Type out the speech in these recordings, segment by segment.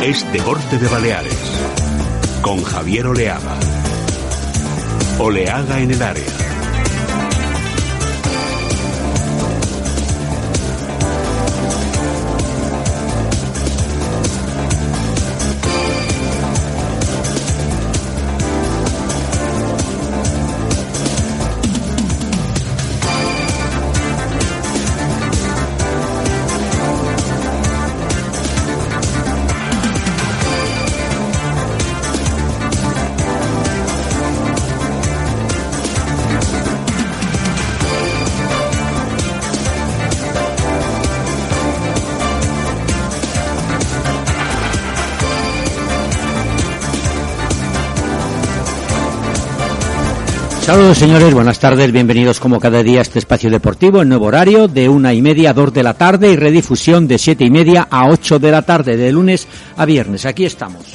es Deporte de Baleares, con Javier Oleaga. Oleaga en el área. Saludos, señores, buenas tardes, bienvenidos como cada día a este espacio deportivo en nuevo horario de 1:30 a 2 de la tarde y redifusión de 7:30 a 8 de la tarde, de lunes a viernes. Aquí estamos.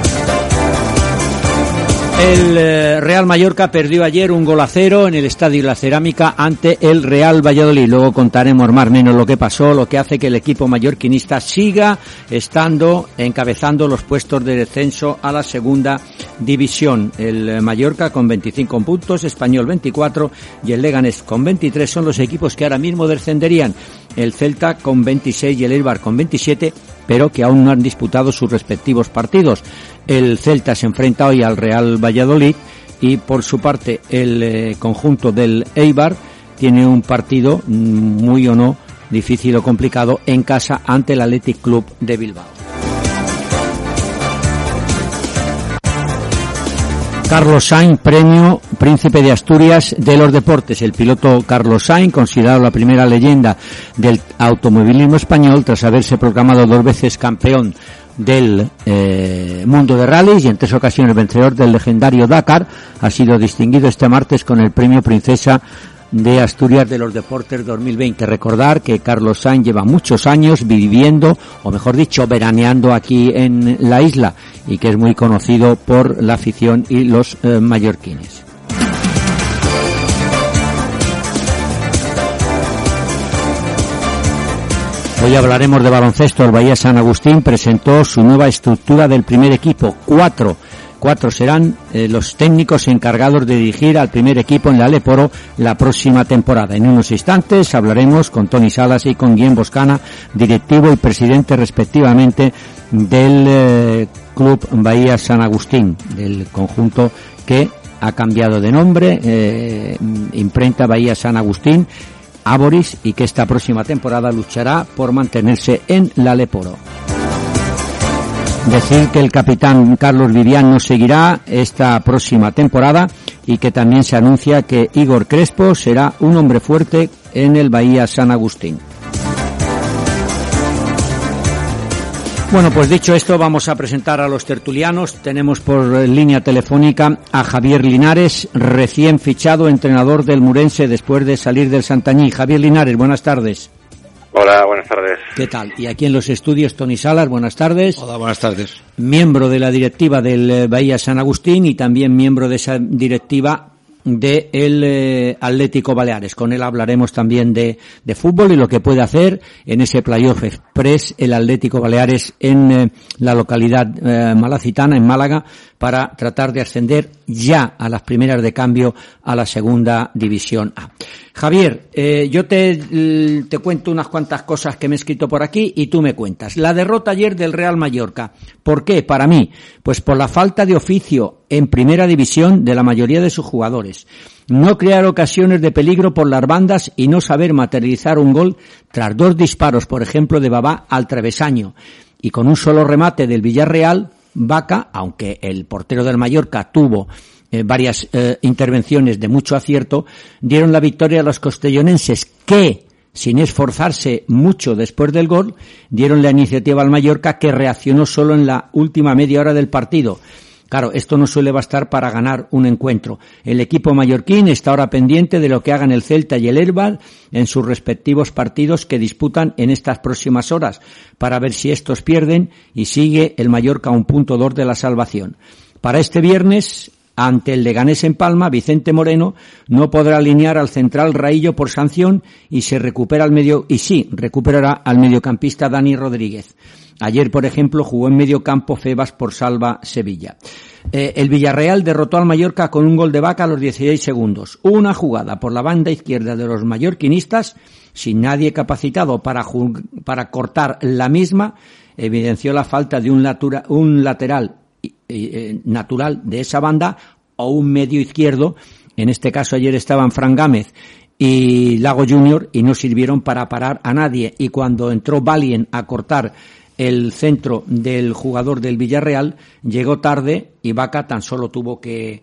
El Real Mallorca perdió ayer 1-0 en el Estadio La Cerámica ante el Real Valladolid. Luego contaremos más o menos lo que pasó, lo que hace que el equipo mallorquinista siga encabezando los puestos de descenso a la segunda división. El Mallorca con 25 puntos, Español 24 y el Leganés con 23 son los equipos que ahora mismo descenderían. El Celta con 26 y el Eibar con 27, pero que aún no han disputado sus respectivos partidos. El Celta se enfrenta hoy al Real Valladolid y por su parte el conjunto del Eibar tiene un partido muy o no difícil o complicado en casa ante el Athletic Club de Bilbao. Carlos Sainz, premio Príncipe de Asturias de los deportes. El piloto Carlos Sainz, considerado la primera leyenda del automovilismo español, tras haberse proclamado 2 veces campeón del mundo de rallies y en 3 ocasiones vencedor del legendario Dakar, ha sido distinguido este martes con el premio Princesa de Asturias de los Deportes 2020. Recordar que Carlos Sainz lleva muchos años viviendo, o mejor dicho, veraneando aquí en la isla y que es muy conocido por la afición y los mallorquines. Hoy hablaremos de baloncesto. El Bahía San Agustín presentó su nueva estructura del primer equipo. Cuatro serán los técnicos encargados de dirigir al primer equipo en la Leporo la próxima temporada. En unos instantes hablaremos con Toni Salas y con Guillem Boscana, directivo y presidente respectivamente del Club Bahía San Agustín, del conjunto que ha cambiado de nombre, imprenta Bahía San Agustín, Áboris, y que esta próxima temporada luchará por mantenerse en la Leporo. Decir que el capitán Carlos Vivian no seguirá esta próxima temporada y que también se anuncia que Igor Crespo será un hombre fuerte en el Bahía San Agustín. Bueno, pues dicho esto, vamos a presentar a los tertulianos. Tenemos por línea telefónica a Javier Linares, recién fichado entrenador del Murense después de salir del Santañí. Javier Linares, buenas tardes. Hola, buenas tardes. ¿Qué tal? Y aquí en los estudios Toni Salas, buenas tardes. Hola, buenas tardes. Miembro de la directiva del Bahía San Agustín y también miembro de esa directiva del Atlético Baleares. Con él hablaremos también de fútbol y lo que puede hacer en ese playoff express el Atlético Baleares en la localidad malacitana, en Málaga, para tratar de ascender ya a las primeras de cambio a la segunda división A. Javier, yo te cuento unas cuantas cosas que me he escrito por aquí y tú me cuentas. La derrota ayer del Real Mallorca. ¿Por qué? Para mí, pues por la falta de oficio en primera división de la mayoría de sus jugadores. No crear ocasiones de peligro por las bandas y no saber materializar un gol tras 2 disparos, por ejemplo, de Babá al travesaño. Y con un solo remate del Villarreal, Vaca, aunque el portero del Mallorca tuvo varias intervenciones de mucho acierto, dieron la victoria a los castellonenses que, sin esforzarse mucho después del gol, dieron la iniciativa al Mallorca, que reaccionó solo en la última media hora del partido. Claro, esto no suele bastar para ganar un encuentro. El equipo mallorquín está ahora pendiente de lo que hagan el Celta y el Eibar en sus respectivos partidos que disputan en estas próximas horas, para ver si estos pierden y sigue el Mallorca a 1.2 de la salvación. Para este viernes, ante el Leganés en Palma, Vicente Moreno no podrá alinear al central Raillo por sanción y recuperará al mediocampista Dani Rodríguez. Ayer, por ejemplo, jugó en medio campo Febas por Salva Sevilla. El Villarreal derrotó al Mallorca con un gol de Vaca a los 16 segundos. Una jugada por la banda izquierda de los mallorquinistas, sin nadie capacitado para cortar la misma, evidenció la falta de un lateral natural de esa banda o un medio izquierdo. En este caso ayer estaban Fran Gámez y Lago Junior y no sirvieron para parar a nadie. Y cuando entró Valien a cortar el centro del jugador del Villarreal, llegó tarde y Vaca tan solo tuvo que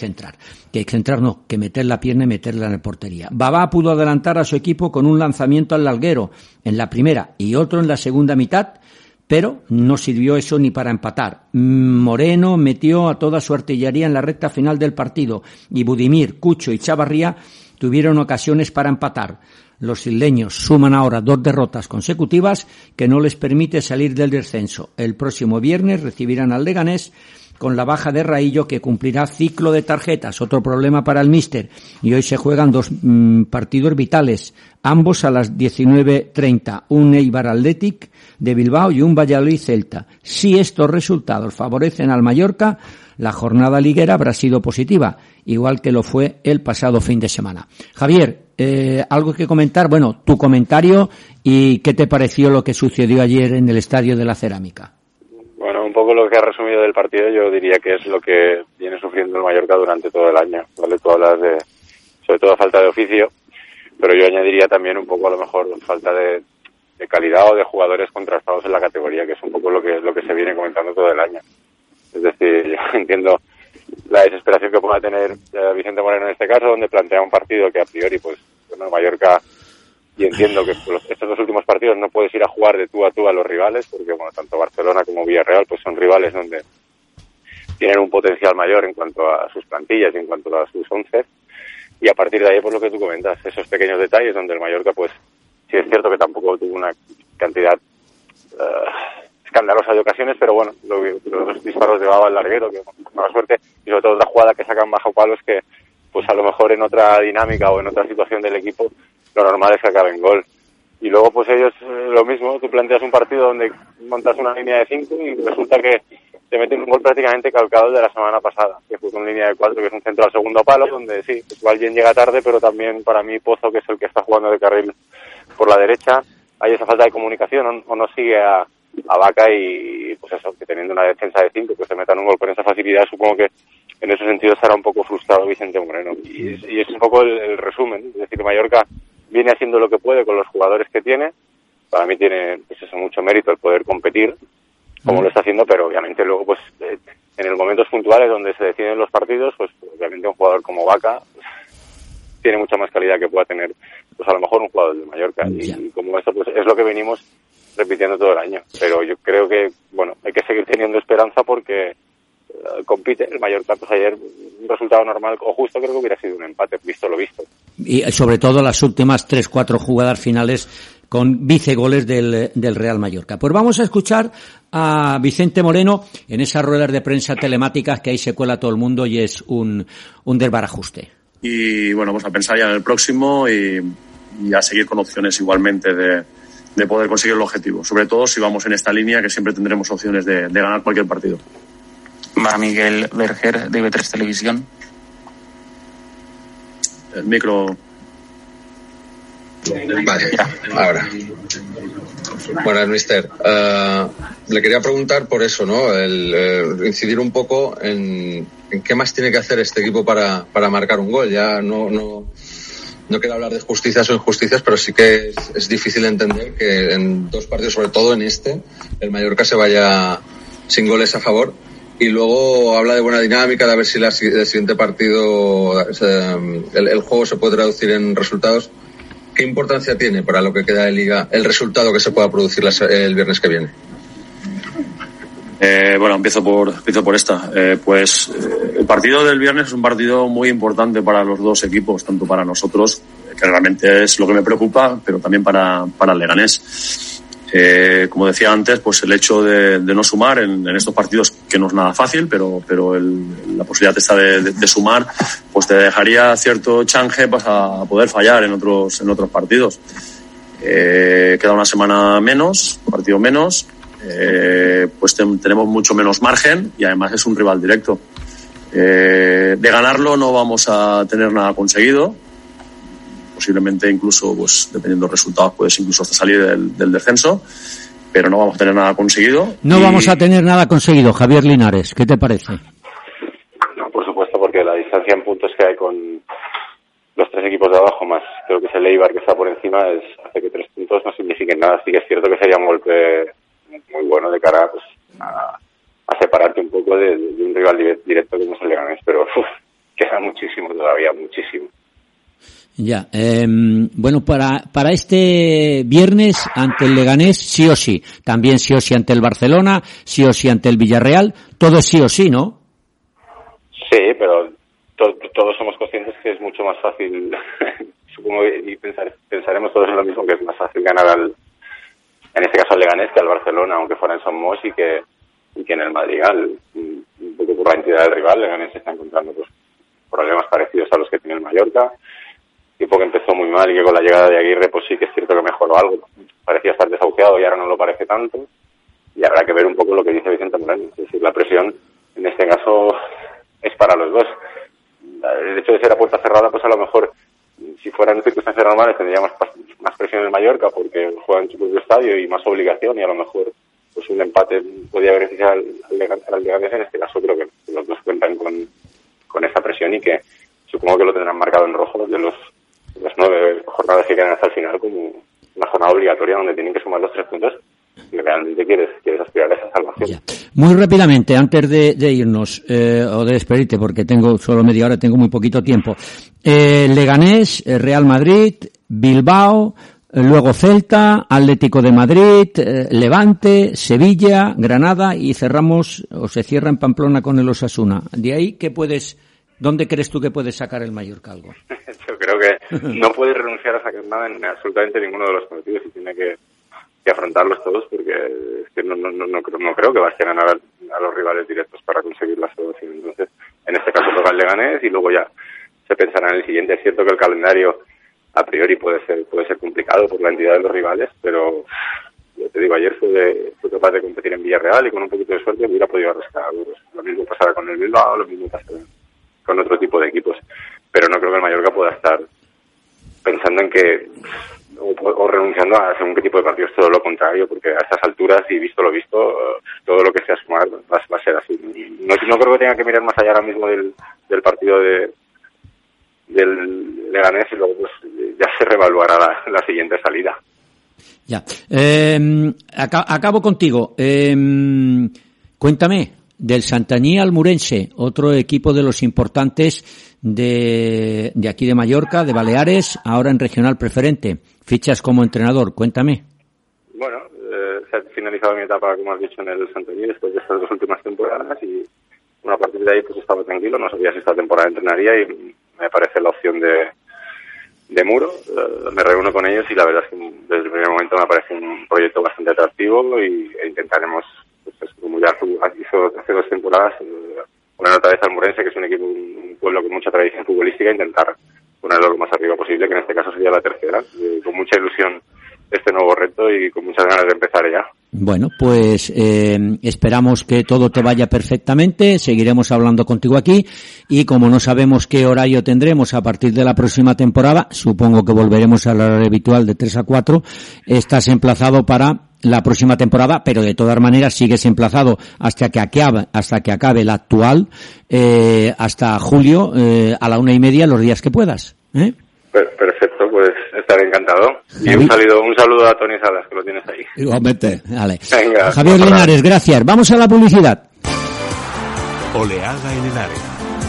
meter la pierna y meterla en la portería. Babá pudo adelantar a su equipo con un lanzamiento al larguero en la primera y otro en la segunda mitad, pero no sirvió eso ni para empatar. Moreno metió a toda su artillería en la recta final del partido y Budimir, Cucho y Chavarría tuvieron ocasiones para empatar. Los isleños suman ahora 2 derrotas consecutivas que no les permite salir del descenso. El próximo viernes recibirán al Leganés con la baja de Raillo, que cumplirá ciclo de tarjetas, otro problema para el míster. Y hoy se juegan 2 partidos vitales, ambos a las 19:30, un Eibar Athletic de Bilbao y un Valladolid Celta. Si estos resultados favorecen al Mallorca, la jornada liguera habrá sido positiva, igual que lo fue el pasado fin de semana. Javier, ¿algo que comentar? Bueno, tu comentario y qué te pareció lo que sucedió ayer en el Estadio de la Cerámica. Bueno, un poco lo que has resumido del partido yo diría que es lo que viene sufriendo el Mallorca durante todo el año, ¿vale? Tú hablas de, sobre todo, falta de oficio, pero yo añadiría también un poco a lo mejor falta de calidad o de jugadores contrastados en la categoría, que es un poco lo que se viene comentando todo el año. Es decir, yo entiendo la desesperación que pueda tener Vicente Moreno en este caso, donde plantea un partido que a priori, pues, bueno, Mallorca, y entiendo que estos 2 últimos partidos no puedes ir a jugar de tú a los rivales, porque, bueno, tanto Barcelona como Villarreal, pues son rivales donde tienen un potencial mayor en cuanto a sus plantillas y en cuanto a sus 11, y a partir de ahí, pues lo que tú comentas, esos pequeños detalles donde el Mallorca, pues, sí es cierto que tampoco tuvo una cantidad escandalosa de ocasiones, pero bueno, los disparos de Baba al larguero, que con mala suerte, y sobre todo otra jugada que sacan bajo palos que, pues a lo mejor en otra dinámica o en otra situación del equipo, lo normal es que acabe en gol. Y luego, pues ellos, lo mismo, tú planteas un partido donde montas una línea de 5 y resulta que te meten un gol prácticamente calcado el de la semana pasada, que fue con línea de 4, que es un centro al segundo palo, donde sí, pues alguien llega tarde, pero también para mí Pozo, que es el que está jugando de carril por la derecha, hay esa falta de comunicación, o no sigue a Vaca y pues eso, que teniendo una defensa de 5, pues se metan un gol con esa facilidad. Supongo que en ese sentido estará un poco frustrado Vicente Moreno. Y es un poco el resumen, es decir, Mallorca viene haciendo lo que puede con los jugadores que tiene. Para mí tiene, pues eso, mucho mérito el poder competir como lo está haciendo, pero obviamente luego, pues en los momentos puntuales donde se deciden los partidos, pues obviamente un jugador como Vaca pues, tiene mucha más calidad que pueda tener, pues a lo mejor un jugador de Mallorca. Y como esto, pues es lo que venimos repitiendo todo el año. Pero yo creo que, bueno, hay que seguir teniendo esperanza porque compite el Mallorca. Pues ayer un resultado normal o justo creo que hubiera sido un empate, visto lo visto. Y sobre todo las últimas 3-4 jugadas finales con vicegoles del Real Mallorca. Pues vamos a escuchar a Vicente Moreno en esas ruedas de prensa telemáticas que ahí se cuela todo el mundo y es un desbarajuste. Y bueno, pues a pensar ya en el próximo y a seguir con opciones igualmente de poder conseguir el objetivo. Sobre todo si vamos en esta línea que siempre tendremos opciones de ganar cualquier partido. Va Miguel Berger de IB3 Televisión. El micro. Vale, ahora. Bueno, mister, le quería preguntar por eso, ¿no? Incidir un poco en qué más tiene que hacer este equipo para marcar un gol. Ya no quiero hablar de justicias o injusticias, pero sí que es difícil entender que en 2 partidos, sobre todo en el Mallorca se vaya sin goles a favor. Y luego habla de buena dinámica, de a ver si el siguiente partido el juego se puede traducir en resultados. ¿Qué importancia tiene para lo que queda de Liga el resultado que se pueda producir el viernes que viene? Bueno, empiezo por esta. El partido del viernes es un partido muy importante para los 2 equipos, tanto para nosotros, que realmente es lo que me preocupa, pero también para el Leganés. Como decía antes, pues el hecho de no sumar en estos partidos, que no es nada fácil, pero la posibilidad esta de sumar, pues te dejaría cierto change a poder fallar en otros partidos. Queda una semana menos, un partido menos. pues tenemos mucho menos margen y además es un rival directo. De ganarlo no vamos a tener nada conseguido. Posiblemente incluso, pues dependiendo de los resultados, puedes incluso hasta salir del descenso, pero no vamos a tener nada conseguido. No vamos a tener nada conseguido, Javier Linares, ¿qué te parece? No, por supuesto, porque la distancia en puntos que hay con los 3 equipos de abajo, más creo que es el Eibar que está por encima, hace que 3 puntos no signifiquen nada. Sí que es cierto que sería un golpe muy bueno de cara pues, a separarte un poco de un rival directo como es el Leganés, pero queda muchísimo todavía, muchísimo. Ya, bueno, para este viernes ante el Leganés sí o sí, también sí o sí ante el Barcelona, sí o sí ante el Villarreal, todo es sí o sí, ¿no? Sí, pero todos somos conscientes que es mucho más fácil, supongo, y pensaremos todos en lo mismo, que es más fácil ganar en este caso al Leganés que al Barcelona, aunque fuera en Son Moix y que en el Madrid. Un poco por la entidad del rival, Leganés se está encontrando pues problemas parecidos a los que tiene el Mallorca. Tipo que empezó muy mal y que con la llegada de Aguirre pues sí que es cierto que mejoró algo. Parecía estar desahuciado y ahora no lo parece tanto. Y habrá que ver un poco lo que dice Vicente Moreno. Es decir, la presión en este caso es para los dos. El hecho de ser a puerta cerrada, pues a lo mejor, si fueran circunstancias normales, tendría más presión en Mallorca porque juega en su propio estadio y más obligación, y a lo mejor pues un empate podría beneficiar al Leganés. En este caso creo que los dos cuentan con esa presión y que supongo que lo tendrán marcado en rojo de las 9 jornadas que quedan hasta el final como una jornada obligatoria donde tienen que sumar los 3 puntos si realmente quieres aspirar a esa salvación. Ya. Muy rápidamente, antes de irnos o de despedirte, porque tengo solo media hora, tengo muy poquito tiempo. Leganés, Real Madrid, Bilbao, luego Celta, Atlético de Madrid, Levante, Sevilla, Granada y cerramos o se cierra en Pamplona con el Osasuna. De ahí, ¿dónde crees tú que puedes sacar el Mallorca algo? Yo creo que no puedes renunciar a sacar nada en absolutamente ninguno de los partidos y tiene que afrontarlos todos, porque es que no creo que basten a ganar a los rivales directos para conseguir la salvación. Entonces, en este caso toca el Leganés y luego ya se pensará en el siguiente. Es cierto que el calendario a priori puede ser complicado por la entidad de los rivales, pero yo te digo, ayer fue capaz de competir en Villarreal y con un poquito de suerte hubiera podido arrastrar algunos. Lo mismo pasará con el Bilbao, lo mismo pasará con otro tipo de equipos, pero no creo que el Mallorca pueda estar pensando en que o renunciando a según qué tipo de partidos, todo lo contrario, porque a estas alturas y visto lo visto, todo lo que sea sumar va a ser así. No creo que tenga que mirar más allá ahora mismo del partido del Leganés y luego pues ya se reevaluará la siguiente salida. Ya. Acabo contigo. Cuéntame del Santaní Almurense, otro equipo de los importantes de aquí de Mallorca, de Baleares, ahora en regional preferente. Fichas como entrenador, cuéntame. Bueno, se ha finalizado mi etapa, como has dicho, en el Santaní después de estas 2 últimas temporadas y a partir de ahí pues estaba tranquilo, no sabía si esta temporada entrenaría y me parece la opción de Muro. Me reúno con ellos y la verdad es que desde el primer momento me parece un proyecto bastante atractivo y intentaremos, pues, como ya hizo hace 2 temporadas, poner otra vez al Almurense, que es un pueblo con mucha tradición futbolística, intentar ponerlo lo más arriba posible, que en este caso sería la tercera. Con mucha ilusión este nuevo reto y con muchas ganas de empezar ya. Bueno, pues esperamos que todo te vaya perfectamente, seguiremos hablando contigo aquí y como no sabemos qué horario tendremos a partir de la próxima temporada, supongo que volveremos al horario habitual de 3 a 4, estás emplazado para la próxima temporada, pero de todas maneras sigues emplazado hasta que acabe la actual, hasta julio, a la 1:30, los días que puedas. Perfecto, pues estaré encantado. Y un saludo a Tony Salas, que lo tienes ahí. Igualmente, vale. Venga, Javier Linares, gracias. Vamos a la publicidad. Oleaga en el área.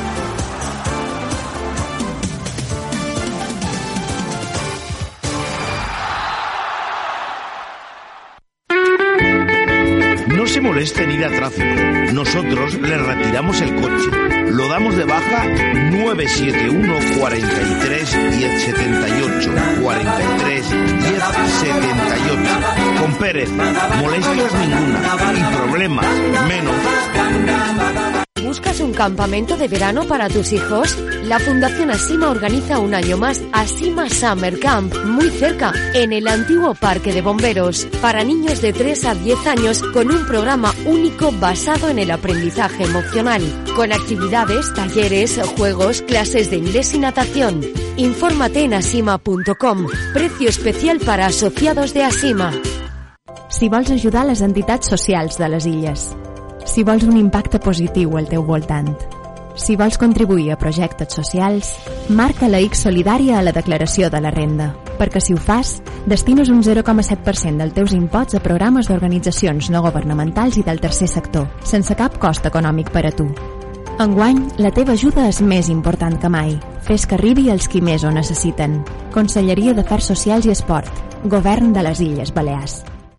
No se moleste en ir a tráfico. Nosotros le retiramos el coche. Lo damos de baja 971 43 1078 43 1078. Con Pérez, molestias ninguna y problemas menos. ¿Buscas un campamento de verano para tus hijos? La Fundación Asima organiza un año más Asima Summer Camp, muy cerca, en el antiguo Parque de Bomberos, para niños de 3 a 10 años con un programa único basado en el aprendizaje emocional, con actividades, talleres, juegos, clases de inglés y natación. Infórmate en asima.com. Precio especial para asociados de Asima. Si vols ajudar les entitats socials de les illes, si vols un impacte positiu al teu voltant, si vols contribuir a projectes socials, marca la X solidària a la declaració de la renda, perquè si ho fas, destines un 0,7% dels teus imposts a programes d'organitzacions no governamentals i del tercer sector, sense cap cost econòmic per a tu. Enguany, la teva ajuda és més important que mai. Fes que arribi als qui més ho necessiten. Conselleria d'Afers Socials i Esport. Govern de les Illes Balears.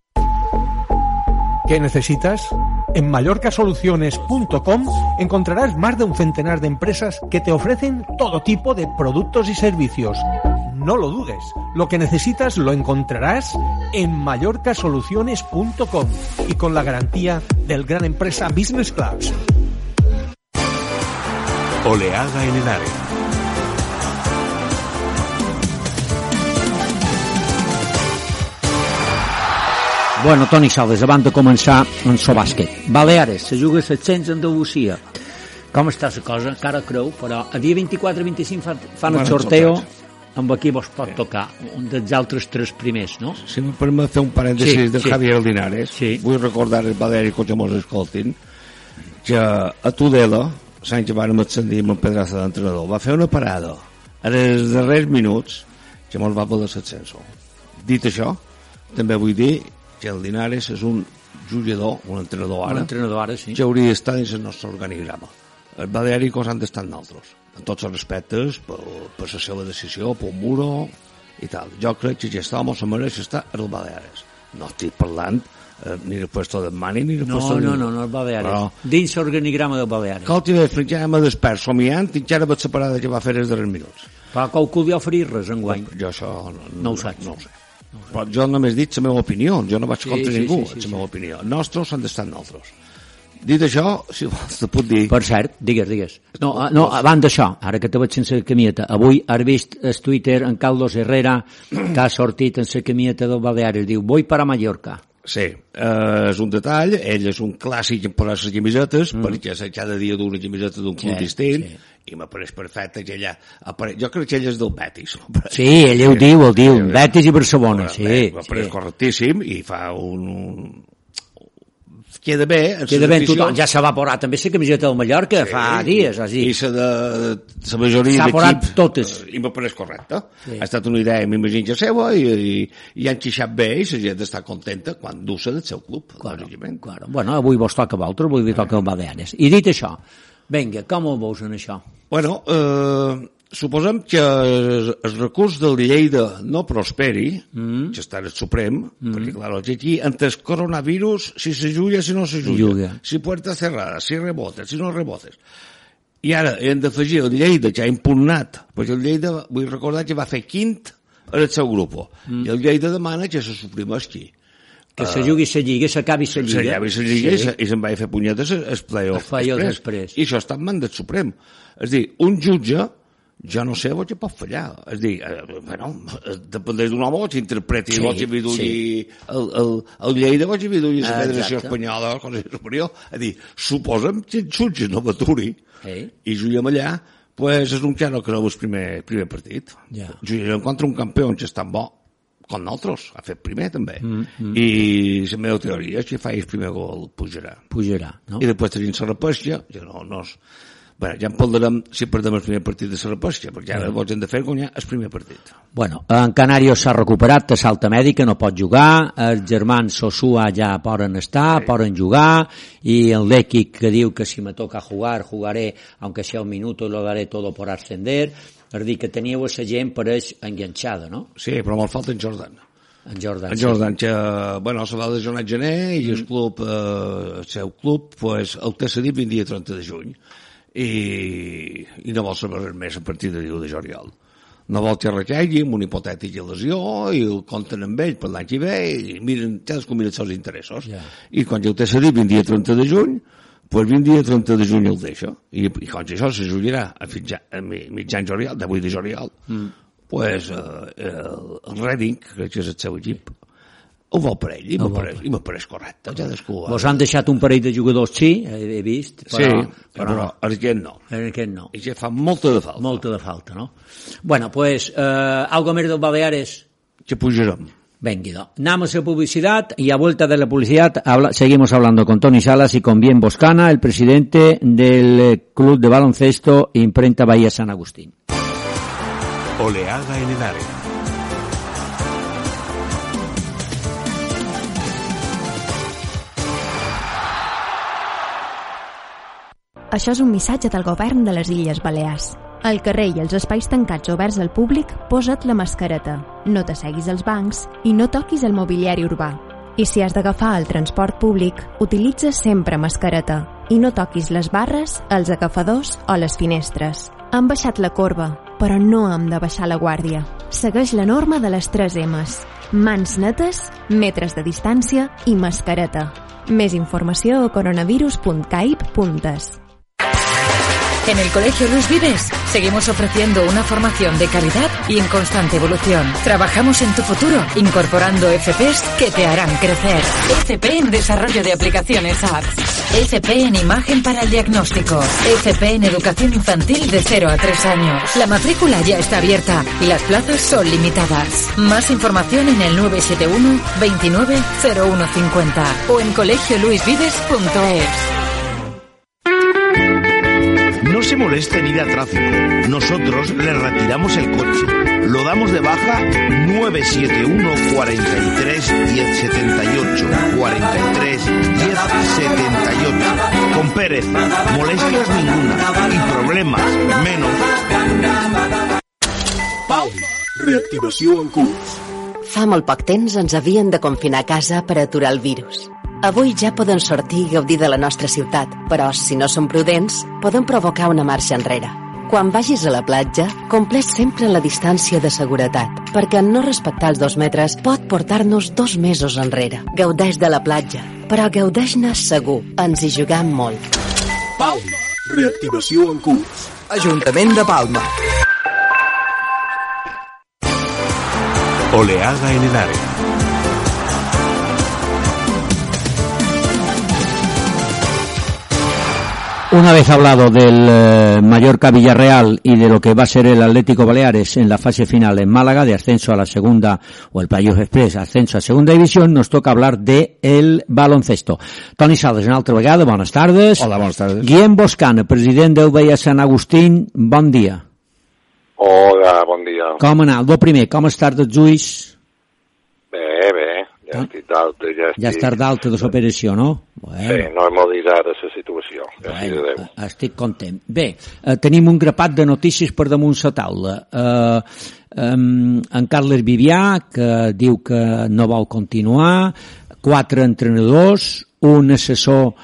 ¿Qué necesitas? En mallorcasoluciones.com encontrarás más de un centenar de empresas que te ofrecen todo tipo de productos y servicios. No lo dudes, lo que necesitas lo encontrarás en mallorcasoluciones.com y con la garantía del gran empresa Business Clubs. Oleada en el área. Bueno, Toni Saldes, abans de començar en so bàsquet. Baleares, se juga 700 a Andalusia. Com està la cosa? Encara creu, però a dia 24-25 fan el sorteo amb qui vos pot tocar, un dels altres 3 primers, no? Si em permet fer un parèntesis de Javier Linares, vull recordar els baleàrics que mos escoltin, que a Tudela, l'any que vàrem ascendir amb el Pedraza d'entrenador, va fer una parada en els darrers minuts que mos va poder l'ascenso. Dit això, també vull dir que el Linares és un jugador, un entrenador ara, sí, que hauria d'estar dins el nostre organigrama. Els baleàrics han d'estar en nosaltres, en tots els respectes, per la seva decisió, pel muro i tal. Jo crec que aquest home se mereix estar als Baleares. No estic parlant ni del puesto del Mani ni del puesto del... No, els Baleares. Però... dins l'organigrama dels Baleares. Escolti bé, ja m'he despert somiant i encara vaig separada que va fer els darrers minuts. Però qualcú li ha oferit res enguany? Jo això no ho saps. No ho sé. Però jo només dic la meva opinió, jo no vaig contra ningú, la meva opinió. Nostres han d'estar nosaltres. Dit això, si vols te puc dir... Per cert, digues. No, abans d'això, ara que te veig sense camieta, avui has vist el Twitter en Carlos Herrera que ha sortit en la camieta del Baleares, diu, voy para Mallorca. Sí, és un detall, ell és un clàssic en posar les camisetes, perquè cada dia d'una camiseta d'un club distint, i m'apareix perfecte que ella... Jo crec que ell és del Betis. Sí, ell ho diu, Betis i Barcelona, sí. M'apareix correctíssim i fa un... Queda bé tothom, ja s'ha evaporat també la camiseta del Mallorca fa dies així. I la majoria s'ha evaporat totes i m'apareix correcte. Ha estat una idea, m'imagino, seva i han xixat bé i la gent està contenta quan du-se del seu club. Claro. Bueno, avui vos toca a vosaltres, avui toca el Baleares. I dit això, vinga, com ho veus en això? Bueno, suposem que el recurs del Lleida no prosperi, que està en el Suprem, perquè, clar, aquí, entre el coronavirus, si se juga, si no se juga, si puertas cerradas, si rebotes, si no rebotes. I ara hem d'afegir el Lleida, que ha impugnat, perquè el Lleida, vull recordar que va fer quint en el seu grup, i el Lleida demana que se suprimeixi. Que se jugui la Lliga, s'acabi la Lliga. S'acabi la Lliga i se'n va fer punyetes el play-off després. I això està en mans del Suprem. És a dir, un jutge, jo no sé què pot fallar. És a dir, dependeix d'un home que interpreti el Lleida, el la Federació Espanyola, la Cosa Superior. És a dir, suposem que el jutge no m'aturi i juguem allà, doncs és un que no creu el primer partit. Juguem contra un campió que és tan bo com nosaltres, ha fet primer també. I la meva teoria és que fa el primer gol pujarà, no? I després tenim la repesca, bueno, ja en parlarem si perdem el primer partit de la repesca, perquè ara el hem de fer guanyar el primer partit. Bueno, en Canario s'ha recuperat de salta mèdica, no pot jugar, els germans Sosúa ja poden estar, poden jugar, i el Lequic que diu que si me toca jugar, jugaré, aunque sea un minuto, lo daré todo por ascender. És dir, que teníeu a la gent pareix enganxada, no? Sí, però me'l falta en Jordan. En Jordan, que, bueno, se va lesionar en gener i el club, el seu club, pues, el té cedit el dia 30 de juny. I no vol saber res més a partir de 10 de juliol. No vol que recaigui amb una hipotètica lesió i el compten amb ell per l'any que ve i miren, cadascú mira els seus interessos. I quan ja ho té cedit el dia 30 de juny, pues vint dia 30 de juny el deixa, i com si això se jubillarà a mitjans juliol, de 8 de juliol, pues el Reading, que és el seu equip, ho vol per ell, i m'apareix correcte. Ja vos han deixat un parell de jugadors, sí, he vist, però aquest no. I que fa molta de falta. Molta de falta, no? Bueno, pues, algo més del Baleares. Que pujarem. Venga, damos a publicidad y a vuelta de la publicidad seguimos hablando con Toni Salas y con Bien Boscana, el presidente del Club de Baloncesto Imprenta Bahía San Agustín. Oleada en el área. Això és un missatge del govern de les Illes Balears. Al carrer i als espais tancats oberts al públic, posa't la mascareta, no t'asseguis als bancs i no toquis el mobiliari urbà. I si has d'agafar el transport públic, utilitza sempre mascareta i no toquis les barres, els agafadors o les finestres. Han baixat la corba, però no hem de baixar la guàrdia. Segueix la norma de les 3 M's. Mans netes, metres de distància i mascareta. Més informació a coronavirus.caip.es. En el Colegio Luis Vives seguimos ofreciendo una formación de calidad y en constante evolución. Trabajamos en tu futuro, incorporando FPs que te harán crecer. FP en desarrollo de aplicaciones apps. FP en imagen para el diagnóstico. FP en educación infantil de 0 a 3 años. La matrícula ya está abierta y las plazas son limitadas. Más información en el 971 29 0150 o en colegioluisvives.es. No se moleste en ir a tráfico. Nosotros le retiramos el coche. Lo damos de baja 971 43 1078. 43 1078. Con Pérez, molestias ninguna y problemas menos. Palma, reactivació en curs. Fa molt poc temps ens havien de confinar a casa per aturar el virus. Avui ja poden sortir i gaudir de la nostra ciutat, però si no som prudents, poden provocar una marxa enrere. Quan vagis a la platja, compleix sempre la distància de seguretat, perquè no respectar els 2 metres pot portar-nos 2 mesos enrere. Gaudeix de la platja, però gaudeix-ne segur. Ens hi juguem molt. Palma, reactivació en curs. Ajuntament de Palma. Oleada en el área. Una vez hablado del Mallorca Villarreal y de lo que va a ser el Atlético Baleares en la fase final en Málaga, de ascenso a la segunda, o el Playoff Express, ascenso a segunda división, nos toca hablar de el baloncesto. Toni Salas, una altra vegada, buenas tardes. Hola, buenas tardes. Guillem Boscana, president del Bahía Sant Agustín, bon dia. Hola, bon dia. Com ha anat? El primer, com estàs dels ulls? Bé, ja estic d'alta. Ja estàs d'alta de l'operació, no? Bueno. Sí, no hem oblidat la situació. Bueno, estic content. Bé, tenim un grapat de notícies per damunt la taula. En Carles Vivià, que diu que no vol continuar, 4 entrenadors, un assessor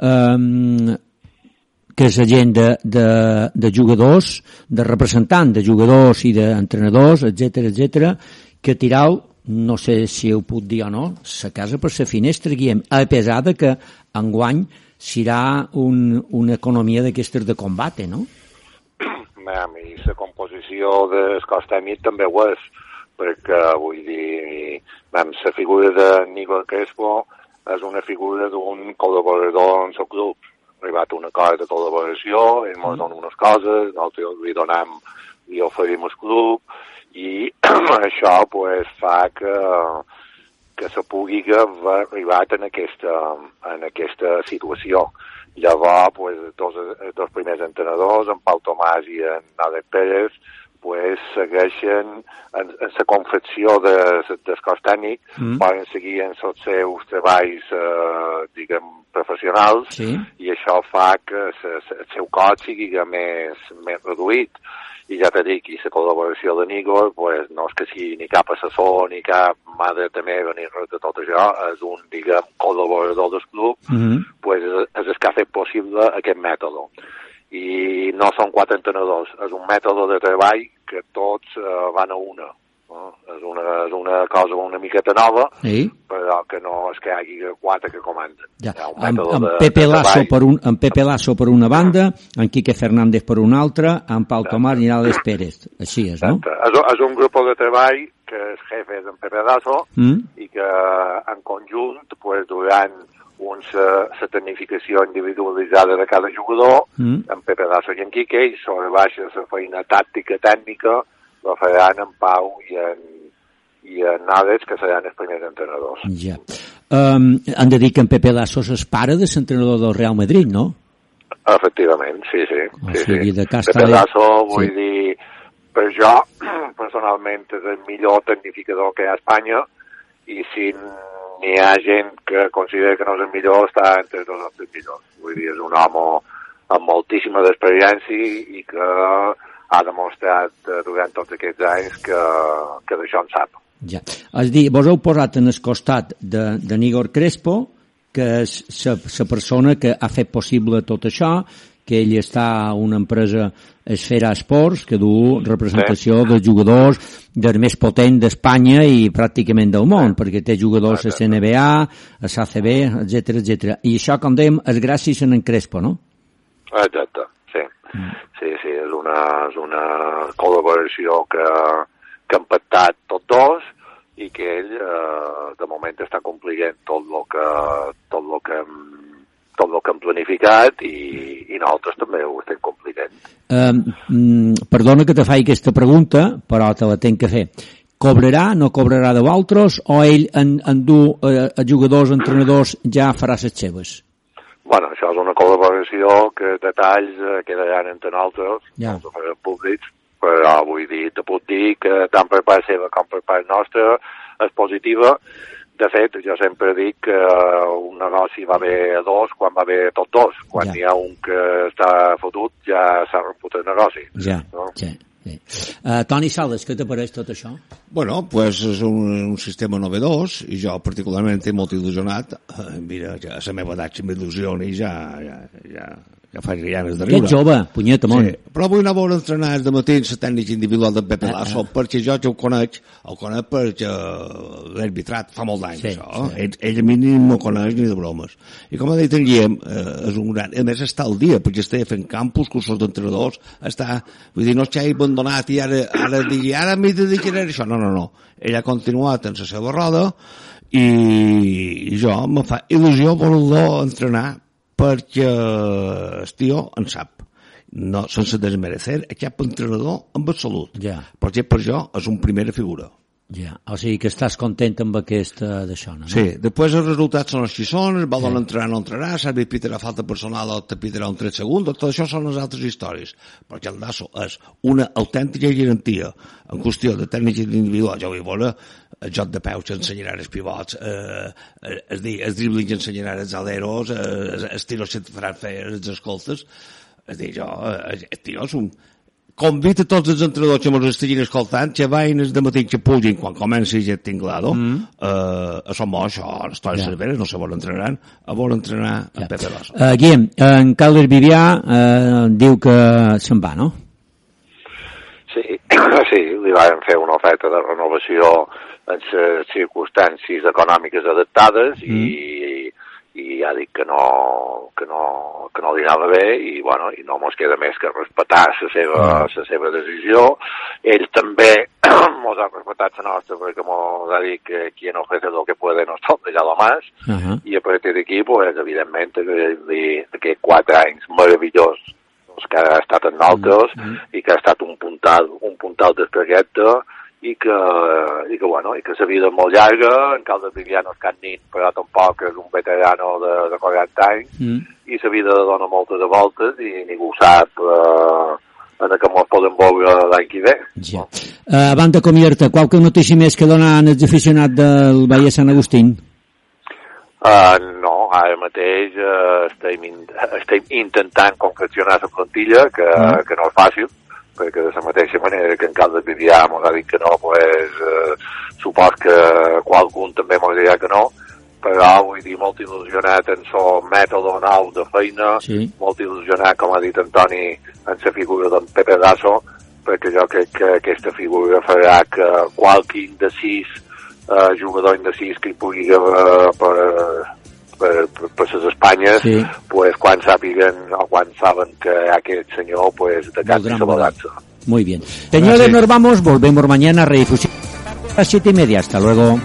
que és agent de jugadors, de representant de jugadors i d'entrenadors, etc, que tirau, no sé si ho puc dir o no, la casa per la finestra, Guillem, a pesar de que enguany serà una economia d'aquestes de combat, no? A mi la composició del cos tècnic també ho és, perquè vull dir, la figura de Nico Crespo és una figura d'un col·laborador en el club. Ha arribat a un acord de col·laboració, ell ens dona unes coses, nosaltres li oferim el club, i això pues, fa que se pugui haver arribat en aquesta situació. Llavors, pues, dos primers entrenadors, en Pau Tomàs i en Àlex Pérez, pues, segueixen en la confecció del cos tècnic, poden seguir en els seus treballs, diguem, professionals, i això fa que el seu cos sigui més reduït. I ja t'he dit que la col·laboració de Nico, pues, no és que sigui ni cap assessor ni cap mare meva ni res de tot això, és un, diguem, col·laborador del club, pues, és el que ha fet possible aquest mètode. I no són 4 entrenadors, és un mètode de treball que tots van a una. És una cosa una miqueta nova, sí, però que no és que hi hagi 4 que comanden. Ja. Amb Pepe Lasso per una banda, en Quique Fernández per una altra, amb Pau Tomàs i Alex Pérez. Així és, no? És un grup de treball que és jefe d'en Pepe Lasso i que en conjunt pues, durant la tecnificació individualitzada de cada jugador, en Pepe Lasso i en Quique, i sobre baixa la feina tàctica tècnica la faran en Pau i en Alex, que seran els primers entrenadors. Ja. Han de dir que en Pepe Lasso és pare de l'entrenador del Real Madrid, no? Efectivament, sí. Pepe Lasso, vull dir, per jo, personalment, és el millor tecnificador que hi ha a Espanya, i si n'hi ha gent que considera que no és el millor, està entre tots els millors. Vull dir, és un home amb moltíssima experiència i que ha demostrat durant tots aquests anys que d'això en sap. Ja. És dir, vos heu posat en el costat de Igor Crespo, que és la persona que ha fet possible tot això, que ell està a una empresa Esfera Esports, que du representació dels jugadors del més potent d'Espanya i pràcticament del món, perquè té jugadors a CNBA, a l'ACB, etc. I això, com dèiem, és gràcies a en Crespo, no? Exacte, sí. Sí, és una col·laboració que han pactat tots dos i que ell de moment està complint tot el que hem planificat i nosaltres també ho estem complint. Perdona que te faci aquesta pregunta, però te la tenc que fer. Cobrarà, no cobrarà de vosaltres, o ell en dur a jugadors, entrenadors, ja farà les seves? Bueno, això és una col·laboració que detalls quedaran entre nosaltres, ja. Els farem públics, però vull dir, te puc dir que tant per part seva com per part nostra és positiva. De fet, jo sempre dic que un negoci va bé a dos quan va bé a tots dos. Quan hi ha un que està fotut, ja s'ha romput el negoci. Ja, no? Ja. Toni Sales, què t'apareix tot això? Bueno, pues és un sistema novedós i jo particularment estic molt il·lusionat. Mira, ja a la meva edat si m'il·lusioni ja faig ganes de riure. Que jove, punyeta món. Sí, però vull anar a veure entrenar de matí la tècnica individual de Pepe Lasso, perquè jo ja ho conec perquè l'he arbitrat fa molt d'anys, això. Sí. Ell a mi ni m'ho coneix ni de bromes. I com ha dit en Guillem, és un gran... A més, està al dia, perquè està fent campus, cursos d'entrenadors, vull dir, no s'ha abandonat i ara m'hi dedicaré a això. No. Ell ha continuat en la seva roda i jo me fa il·lusió voler-lo entrenar perquè el tio en sap, no, sense desmerecer cap entrenador amb salut, perquè per jo és una primera figura. Ja, o sigui que estàs content amb aquesta d'això, no? Sí, després els resultats són els que són, el valor entrenarà no entrarà, s'ha pitarà falta personal o te pitarà un 3 segons, tot això són les altres històries, perquè el Lasso és una autèntica garantia en qüestió de tècnica individual. Jo vull veure el joc de peus que ensenyarà els pivots, els driblings que ensenyarà els aleros, els tiros que faran fer els escoltes. És dir, el tio és un... Convita tots els entrenadors que ens estiguin escoltant que vagin de matí que pugin quan comenci ja tinglado a som això, a les Torres Cerveres no se volen entrenar, a volen entrenar a Pepe Lasso. Guillem, en Calder Vivià diu que se'n va, no? Sí, li van fer una oferta de renovació en les circumstàncies econòmiques adaptades i ja dic que no li anava bé i no mos queda més que respectar la seva decisió. Ell també mos ha respetat la nostra perquè mos ha dit que quien ofrece lo que puede nos toca ya lo más i a partir d'aquí, pues, evidentment d'aquests 4 anys meravellosos que ha estat en nosaltres i que ha estat un puntal del projecte i que la vida és molt llarga, en Calder Vivià no és cap nin, però tampoc és un veterano de 40 anys, i la vida dona moltes de voltes i ningú sap en què ens podem veure l'any que ve. Ja. Abans d'acomiadar-te, qualque notícia més que donar als aficionats del Valle Sant Agustín? No, ara mateix estem intentant confeccionar la plantilla, que no és fàcil, perquè de la mateixa manera que en Calder Vivià m'ha dit que no, pues, supos que qualcun també m'ha dit que no, però vull dir, molt il·lusionat en el mètode nou de feina, molt il·lusionat, com ha dit Antoni, en la figura d'en Pepe Lasso, perquè jo crec que aquesta figura farà que qualque indecis, jugador indecis que hi pugui per les Espanyes, sí. Pues quan sàpiguen o quan saben que aquest senyor pues de cap de balança. Muy bien. Señores, nos vamos, volvemos mañana a redifusión a las 7:30. Hasta luego.